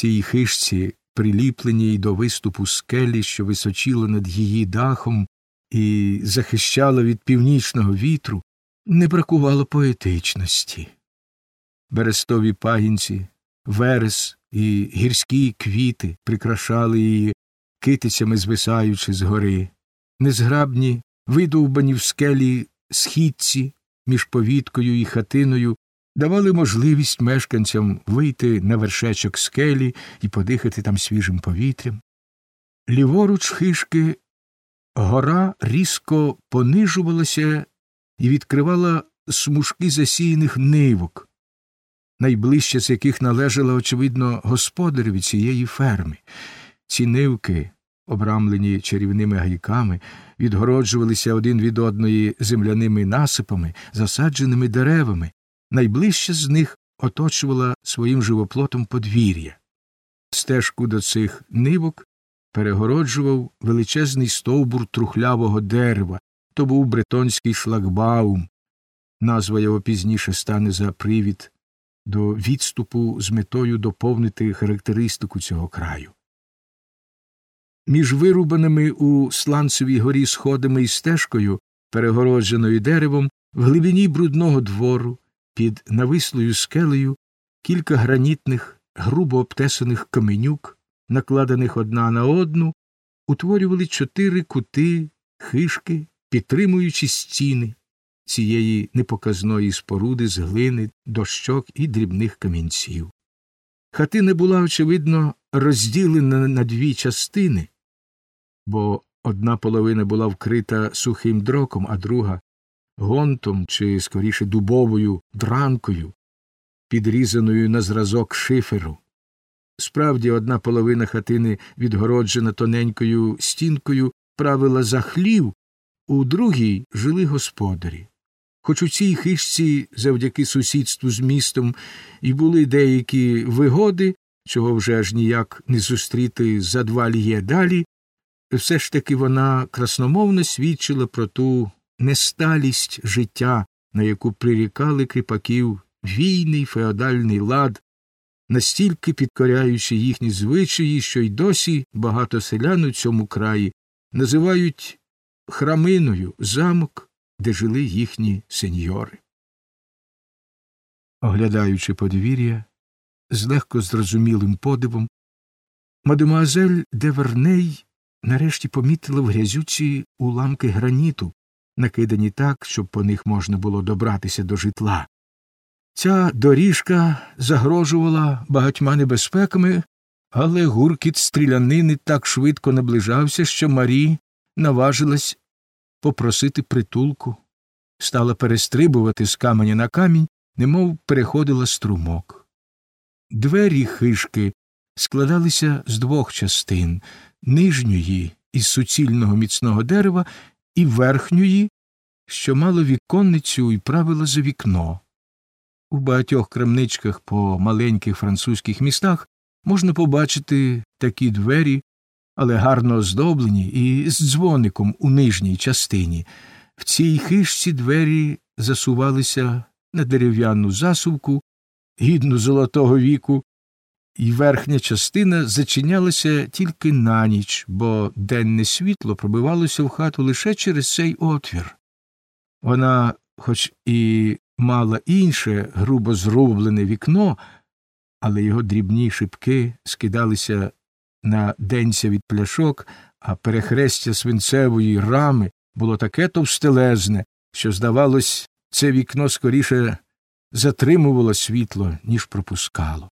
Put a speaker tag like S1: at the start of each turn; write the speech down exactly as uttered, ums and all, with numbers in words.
S1: цій хижці, приліпленій до виступу скелі, що височіло над її дахом і захищало від північного вітру, не бракувало поетичності. Берестові пагінці, верес і гірські квіти прикрашали її, китицями звисаючи з гори. Незграбні, видовбані в скелі східці між повіткою і хатиною давали можливість мешканцям вийти на вершечок скелі і подихати там свіжим повітрям. Ліворуч хижки гора різко понижувалася і відкривала смужки засіяних нивок, найближче з яких належала, очевидно, господареві цієї ферми. Ці нивки, обрамлені чарівними гайками, відгороджувалися один від одної земляними насипами, засадженими деревами. Найближче з них оточувала своїм живоплотом подвір'я. Стежку до цих нивок перегороджував величезний стовбур трухлявого дерева. То був бретонський шлагбаум. Назва його пізніше стане за привід до відступу з метою доповнити характеристику цього краю. Між вирубаними у Сланцевій горі сходами і стежкою, перегородженою деревом, в глибині брудного двору, під навислою скелею, кілька гранітних, грубо обтесаних каменюк, накладених одна на одну, утворювали чотири кути хижки, підтримуючи стіни цієї непоказної споруди з глини, дощок і дрібних камінців. Хатина була, очевидно, розділена на дві частини, бо одна половина була вкрита сухим дроком, а друга — гонтом чи, скоріше, дубовою дранкою, підрізаною на зразок шиферу. Справді, одна половина хатини, відгороджена тоненькою стінкою, правила за хлів, у другій жили господарі. Хоч у цій хижці, завдяки сусідству з містом, і були деякі вигоди, чого вже аж ніяк не зустріти за два ліє далі, все ж таки вона красномовно свідчила про ту несталість життя, на яку прирікали кріпаків війни й феодальний лад, настільки підкоряючи їхні звичаї, що й досі багато селян у цьому краї називають храминою замок, де жили їхні сеньори. Оглядаючи подвір'я, з легко зрозумілим подивом, мадемуазель де Верней нарешті помітила в грязюці уламки граніту, накидані так, щоб по них можна було добратися до житла. Ця доріжка загрожувала багатьма небезпеками, але гуркіт стрілянини так швидко наближався, що Марі наважилась попросити притулку, стала перестрибувати з каменя на камінь, немов переходила струмок. Двері хижки складалися з двох частин – нижньої із суцільного міцного дерева і верхньої, що мало віконницю і правила за вікно. У багатьох крамничках по маленьких французьких містах можна побачити такі двері, але гарно оздоблені і з дзвоником у нижній частині. В цій хижці двері засувалися на дерев'яну засувку, гідну золотого віку, і верхня частина зачинялася тільки на ніч, бо денне світло пробивалося в хату лише через цей отвір. Вона, хоч і мала інше грубо зроблене вікно, але його дрібні шибки скидалися на денця від пляшок, а перехрестя свинцевої рами було таке товстелезне, що, здавалось, це вікно скоріше затримувало світло, ніж пропускало.